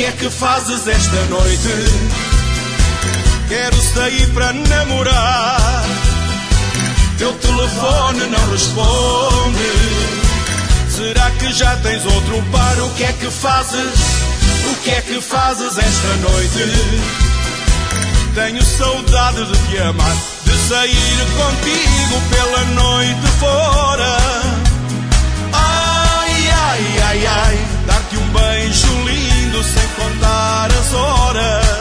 é que fazes esta noite? Quero sair para namorar. Teu telefone não responde. Será que já tens outro par? O que é que fazes? O que é que fazes esta noite? Tenho saudade de te amar, de sair contigo pela noite fora. Ai, ai, ai, ai, dar-te um beijo lindo sem contar as horas.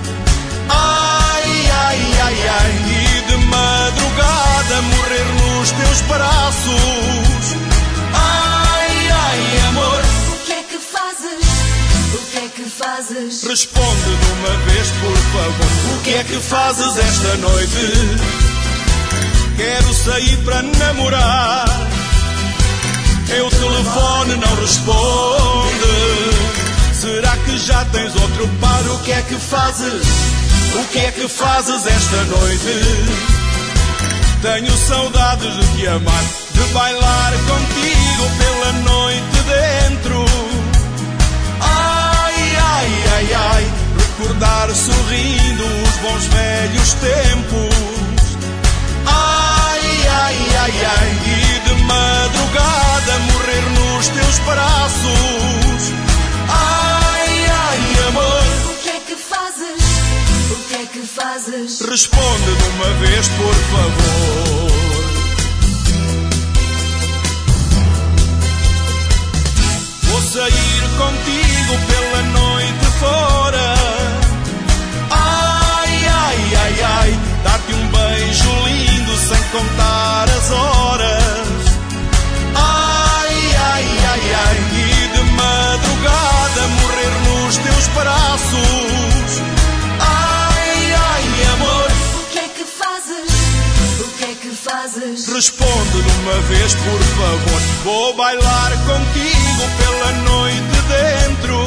Ai, ai, ai, ai, e de madrugada morrer nos teus braços. Ai, ai, amor, o que é que fazes? O que é que fazes? responde de uma vez, por favor. O que é que fazes esta noite? Quero sair para namorar. Teu telefone não responde. Será que já tens outro par? O que é que fazes? O que é que fazes esta noite? Tenho saudades de te amar, de bailar contigo pela noite dentro. Ai, ai, ai, ai, recordar sorrindo os bons velhos tempos. Ai, ai, ai, ai, e de madrugada morrer nos teus braços. Ai, ai, amor, o que é que fazes? O que é que fazes? responde de uma vez, por favor. Vou sair contigo pela noite fora. Ai, ai, ai, ai, dar-te um beijo lindo sem contar as horas. Ai, ai, ai, ai, e de madrugada morrer nos teus braços. Ai, ai, amor, o que é que fazes? O que é que fazes? responde de uma vez, por favor. Vou bailar contigo pela noite dentro.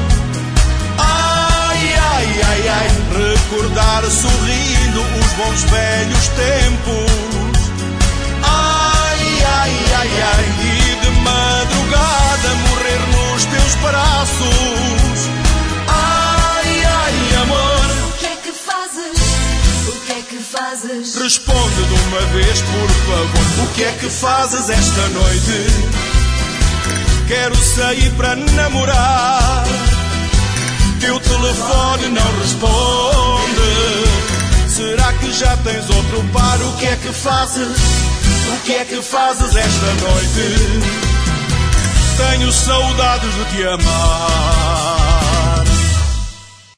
Ai, ai, ai, ai, recordar sorrindo os bons velhos tempos. Ai, ai, ai, ai, e de madrugada morrer nos teus braços. Ai, ai, amor, O que é que fazes? O que é que fazes? responde de uma vez, por favor. O que é que fazes esta noite? Quero sair para namorar. Teu telefone não responde. Será que já tens outro par? O que é que fazes? O que é que fazes esta noite? Tenho saudades de te amar.